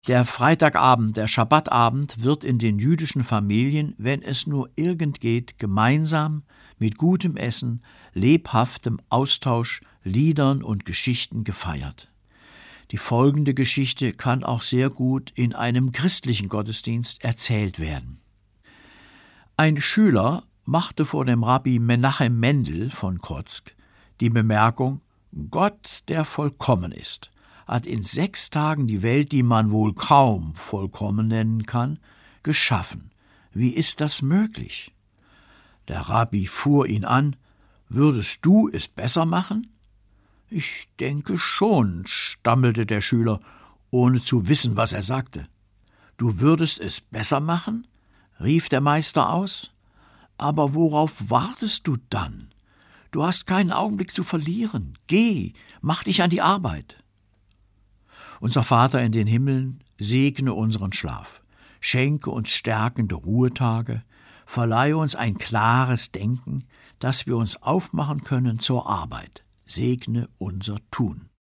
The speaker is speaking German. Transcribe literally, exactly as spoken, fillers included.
Der Freitagabend, der Schabbatabend wird in den jüdischen Familien, wenn es nur irgend geht, gemeinsam mit gutem Essen, lebhaftem Austausch, Liedern und Geschichten gefeiert. Die folgende Geschichte kann auch sehr gut in einem christlichen Gottesdienst erzählt werden. Ein Schüler machte vor dem Rabbi Menachem Mendel von Kotzk die Bemerkung: Gott, der vollkommen ist, hat in sechs Tagen die Welt, die man wohl kaum vollkommen nennen kann, geschaffen. Wie ist das möglich? Der Rabbi fuhr ihn an: Würdest du es besser machen? Ich denke schon, stammelte der Schüler, ohne zu wissen, was er sagte. Du würdest es besser machen? Rief der Meister aus. Aber worauf wartest du dann? Du hast keinen Augenblick zu verlieren. Geh, mach dich an die Arbeit. Unser Vater in den Himmeln, segne unseren Schlaf, schenke uns stärkende Ruhetage, verleihe uns ein klares Denken, dass wir uns aufmachen können zur Arbeit. Segne unser Tun.